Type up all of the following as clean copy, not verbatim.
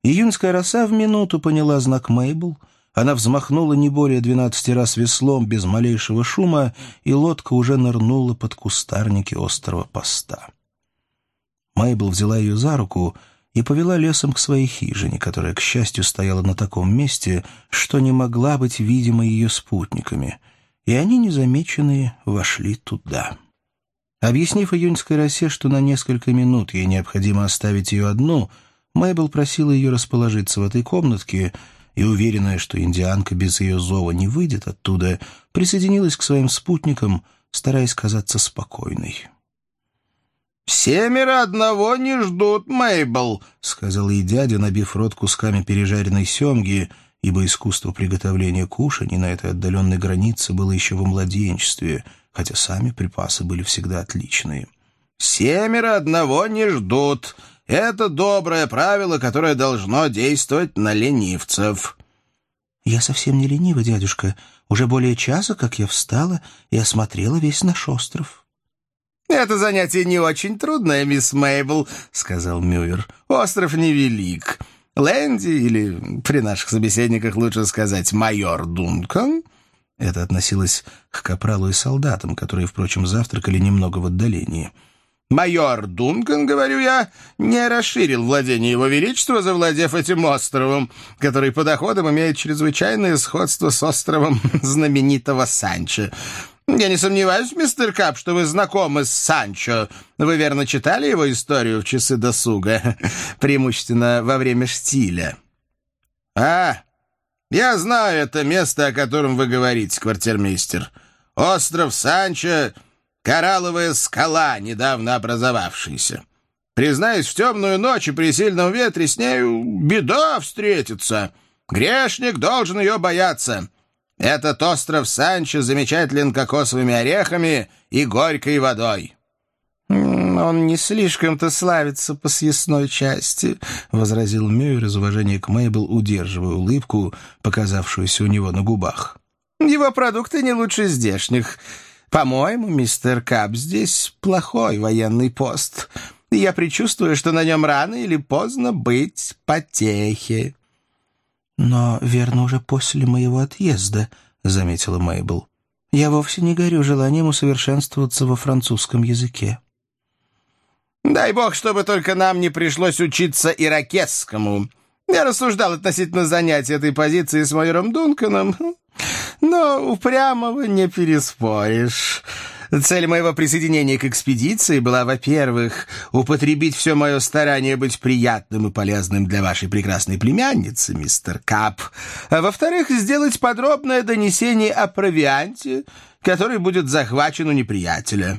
Июньская роса в минуту поняла знак Мейбл. Она взмахнула не более 12 раз веслом без малейшего шума, и лодка уже нырнула под кустарники острова Поста. Мейбл взяла ее за руку и повела лесом к своей хижине, которая, к счастью, стояла на таком месте, что не могла быть видима ее спутниками, и они, незамеченные, вошли туда. Объяснив июньской росе, что на несколько минут ей необходимо оставить ее одну, Мейбл просила ее расположиться в этой комнатке и, уверенная, что индианка без ее зова не выйдет оттуда, присоединилась к своим спутникам, стараясь казаться спокойной. «Семеро одного не ждут, Мейбл», — сказал ей дядя, набив рот кусками пережаренной семги, ибо искусство приготовления кушаний на этой отдаленной границе было еще во младенчестве, хотя сами припасы были всегда отличные. «Семеро одного не ждут. Это доброе правило, которое должно действовать на ленивцев». «Я совсем не ленива, дядюшка. Уже более часа, как я встала и осмотрела весь наш остров». «Это занятие не очень трудное, мисс Мейбл», — сказал Мюир. «Остров невелик. Лэнди, или при наших собеседниках лучше сказать майор Дункан». Это относилось к капралу и солдатам, которые, впрочем, завтракали немного в отдалении. «Майор Дункан, говорю я, не расширил владение его величества, завладев этим островом, который по доходам имеет чрезвычайное сходство с островом знаменитого Санчо. Я не сомневаюсь, мистер Кап, что вы знакомы с Санчо. Вы, верно, читали его историю в часы досуга, преимущественно во время штиля». «А, я знаю это место, о котором вы говорите, квартирмейстер. Остров Санчо — коралловая скала, недавно образовавшаяся. Признаюсь, в темную ночь и при сильном ветре с нею беда встретится. Грешник должен ее бояться. Этот остров Санчо замечателен кокосовыми орехами и горькой водой». «Он не слишком-то славится по съестной части», — возразил Мюир из уважения к Мейбл, удерживая улыбку, показавшуюся у него на губах. «Его продукты не лучше здешних. По-моему, мистер Кап, здесь плохой военный пост, и я предчувствую, что на нем рано или поздно быть потехи». «Но, верно, уже после моего отъезда», — заметила Мейбл. «Я вовсе не горю желанием усовершенствоваться во французском языке». «Дай бог, чтобы только нам не пришлось учиться иракесскому. Я рассуждал относительно занятия этой позиции с майором Дунканом, но упрямого не переспоришь. Цель моего присоединения к экспедиции была, во-первых, употребить все мое старание быть приятным и полезным для вашей прекрасной племянницы, мистер Кап, а во-вторых, сделать подробное донесение о провианте, который будет захвачен у неприятеля».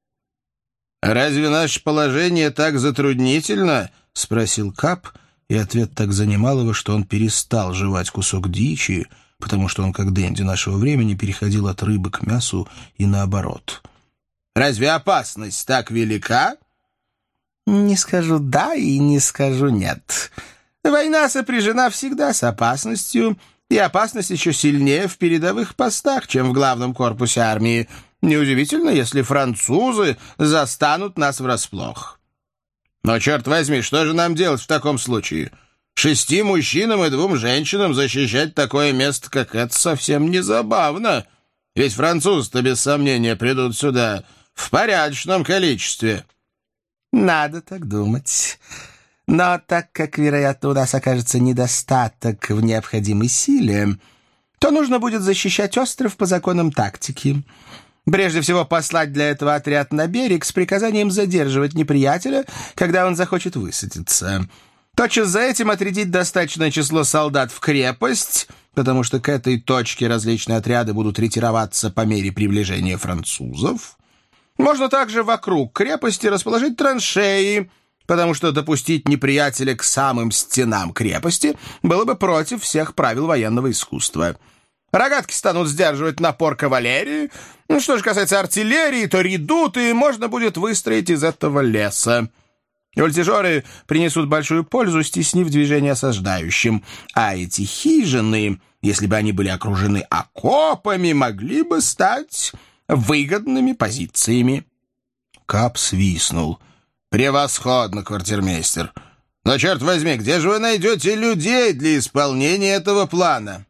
«Разве наше положение так затруднительно?» — спросил Кап, и ответ так занимал его, что он перестал жевать кусок дичи, потому что он, как Дэнди нашего времени, переходил от рыбы к мясу и наоборот. «Разве опасность так велика?» «Не скажу «да» и не скажу «нет». Война сопряжена всегда с опасностью, и опасность еще сильнее в передовых постах, чем в главном корпусе армии. Неудивительно, если французы застанут нас врасплох». «Но, черт возьми, что же нам делать в таком случае? 6 мужчинам и 2 женщинам защищать такое место, как это, совсем не забавно. Ведь французы-то, без сомнения, придут сюда в порядочном количестве». «Надо так думать. Но так как, вероятно, у нас окажется недостаток в необходимой силе, то нужно будет защищать остров по законам тактики. Прежде всего, послать для этого отряд на берег с приказанием задерживать неприятеля, когда он захочет высадиться. Тотчас за этим отрядить достаточное число солдат в крепость, потому что к этой точке различные отряды будут ретироваться по мере приближения французов. Можно также вокруг крепости расположить траншеи, потому что допустить неприятеля к самым стенам крепости было бы против всех правил военного искусства. Рогатки станут сдерживать напор кавалерии. Что же касается артиллерии, то редуты можно будет выстроить из этого леса. Вольтежеры принесут большую пользу, стеснив движение осаждающим. А эти хижины, если бы они были окружены окопами, могли бы стать выгодными позициями». Кап свистнул. «Превосходно, квартирмейстер. Но, черт возьми, где же вы найдете людей для исполнения этого плана?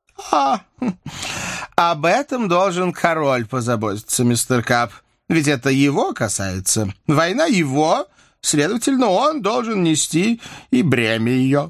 Об этом должен король позаботиться, мистер Кап. Ведь это его касается. Война его, следовательно, он должен нести и бремя ее.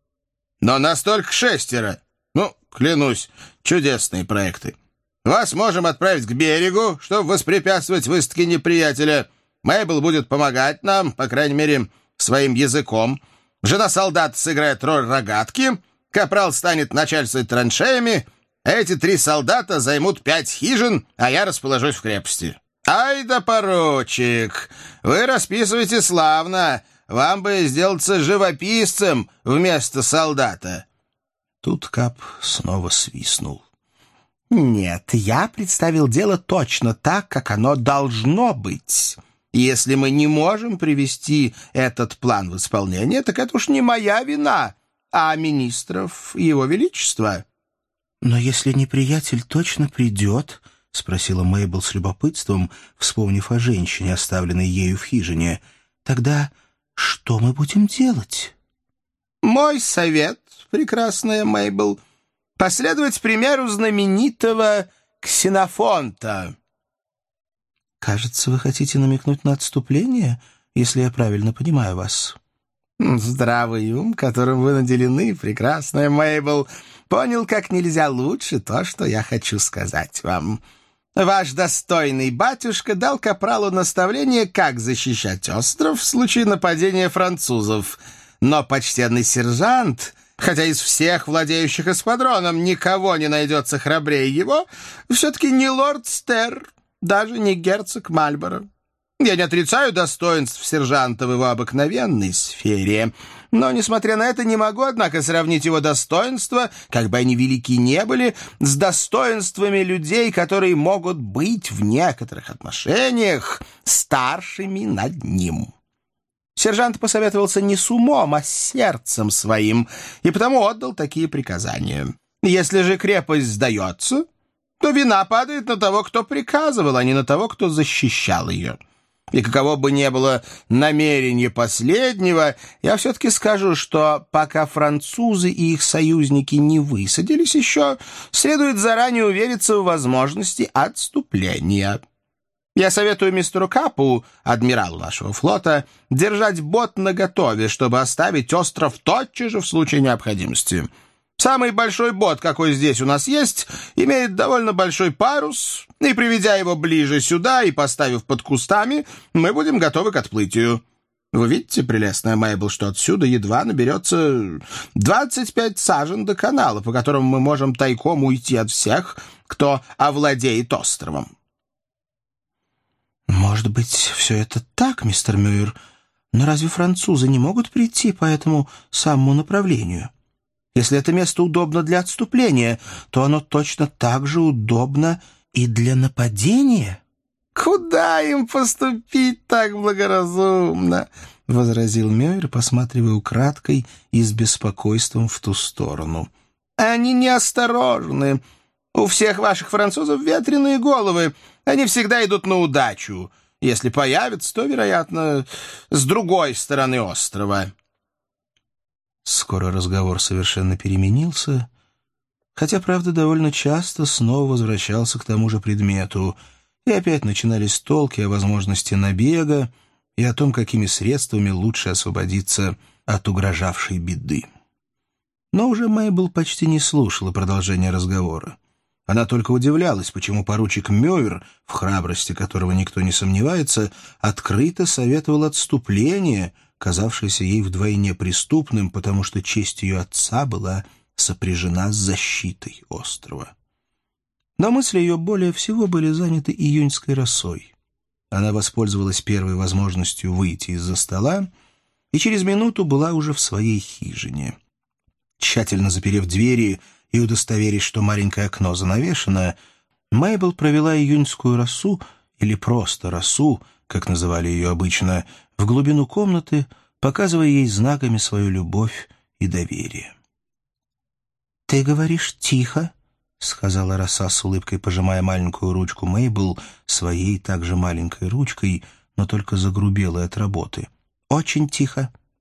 Но нас только 6. Ну, клянусь, чудесные проекты. Вас можем отправить к берегу, чтобы воспрепятствовать высадке неприятеля. Мейбл будет помогать нам, по крайней мере, своим языком. Жена солдата сыграет роль рогатки. Капрал станет начальствовать траншеями. Эти 3 солдата займут 5 хижин, а я расположусь в крепости. Ай да, поручик, вы расписываете славно. Вам бы сделаться живописцем вместо солдата. Тут Кап снова свистнул. Нет, я представил дело точно так, как оно должно быть. И если мы не можем привести этот план в исполнение, так это уж не моя вина, а министров Его Величества. «Но если неприятель точно придет...» — спросила Мейбл с любопытством, вспомнив о женщине, оставленной ею в хижине. «Тогда что мы будем делать?» «Мой совет, прекрасная Мейбл, последовать примеру знаменитого Ксенофонта». «Кажется, вы хотите намекнуть на отступление, если я правильно понимаю вас». «Здравый ум, которым вы наделены, прекрасная Мейбл, понял как нельзя лучше то, что я хочу сказать вам. Ваш достойный батюшка дал капралу наставление, как защищать остров в случае нападения французов. Но почтенный сержант, хотя из всех владеющих эскадроном никого не найдется храбрее его, все-таки не лорд Стер, даже не герцог Мальборо. Я не отрицаю достоинств сержанта в его обыкновенной сфере, но, несмотря на это, не могу, однако, сравнить его достоинства, как бы они велики не были, с достоинствами людей, которые могут быть в некоторых отношениях старшими над ним. Сержант посоветовался не с умом, а с сердцем своим, и потому отдал такие приказания. Если же крепость сдается, то вина падает на того, кто приказывал, а не на того, кто защищал ее. И каково бы ни было намерение последнего, я все-таки скажу, что пока французы и их союзники не высадились еще, следует заранее увериться в возможности отступления. Я советую мистеру Капу, адмиралу нашего флота, держать бот наготове, чтобы оставить остров тотчас же в случае необходимости. Самый большой бот, какой здесь у нас есть, имеет довольно большой парус, и, приведя его ближе сюда и поставив под кустами, мы будем готовы к отплытию. Вы видите, прелестная Мейбл, что отсюда едва наберется 25 сажен до канала, по которому мы можем тайком уйти от всех, кто овладеет островом. «Может быть, все это так, мистер Мюир, но разве французы не могут прийти по этому самому направлению? Если это место удобно для отступления, то оно точно так же удобно и для нападения». «Куда им поступить так благоразумно?» — возразил Мюир, посматривая украдкой и с беспокойством в ту сторону. «Они неосторожны. У всех ваших французов ветреные головы. Они всегда идут на удачу. Если появятся, то, вероятно, с другой стороны острова». Скоро разговор совершенно переменился, хотя, правда, довольно часто снова возвращался к тому же предмету, и опять начинались толки о возможности набега и о том, какими средствами лучше освободиться от угрожавшей беды. Но уже Мейбл почти не слушала продолжения разговора. Она только удивлялась, почему поручик Мюир, в храбрости которого никто не сомневается, открыто советовал отступление, казавшееся ей вдвойне преступным, потому что честь ее отца была сопряжена с защитой острова. Но мысли ее более всего были заняты июньской росой. Она воспользовалась первой возможностью выйти из-за стола и через минуту была уже в своей хижине. Тщательно заперев двери и удостоверясь, что маленькое окно занавешено, Мейбл провела июньскую росу, или просто росу, как называли ее обычно, в глубину комнаты, показывая ей знаками свою любовь и доверие. «Ты говоришь тихо», — сказала роса с улыбкой, пожимая маленькую ручку Мейбл своей также маленькой ручкой, но только загрубелой от работы. «Очень тихо,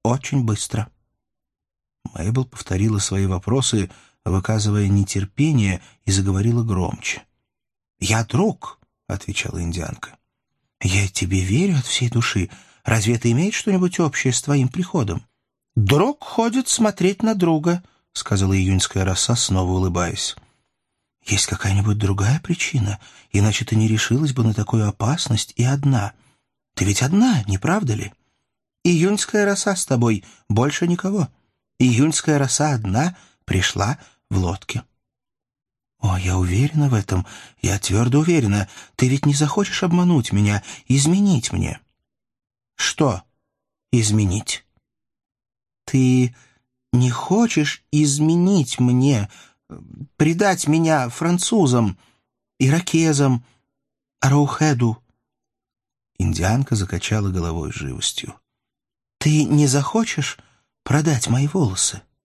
очень быстро». Мейбл повторила свои вопросы, выказывая нетерпение, и заговорила громче. «Я друг», — отвечала индианка. «Я тебе верю от всей души. Разве это имеет что-нибудь общее с твоим приходом?» «Друг ходит смотреть на друга», — сказала июньская роса, снова улыбаясь. «Есть какая-нибудь другая причина? Иначе ты не решилась бы на такую опасность и одна. Ты ведь одна, не правда ли? Июньская роса с тобой, больше никого. Июньская роса одна пришла в лодке». «О, я уверена в этом, я твердо уверена. Ты ведь не захочешь обмануть меня, изменить мне». «Что изменить?» «Ты не хочешь изменить мне, предать меня французам, иракезам, Араухеду?» Индианка закачала головой с живостью. «Ты не захочешь продать мои волосы?»